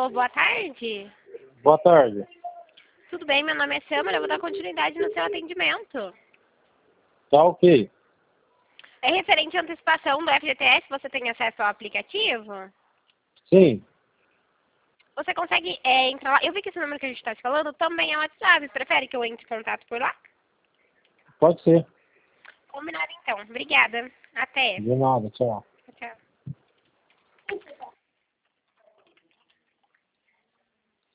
boa tarde. Boa tarde. Tudo bem? Meu nome é Samara, eu vou dar continuidade no seu atendimento. Tá ok. É referente à antecipação do FGTS, você tem acesso ao aplicativo? Sim, Você consegue entrar lá? Eu vi que esse número que a gente está te falando também é o WhatsApp. Prefere que eu entre em contato por lá? pode ser. Combinado então. Obrigada. Até. De nada, tchau.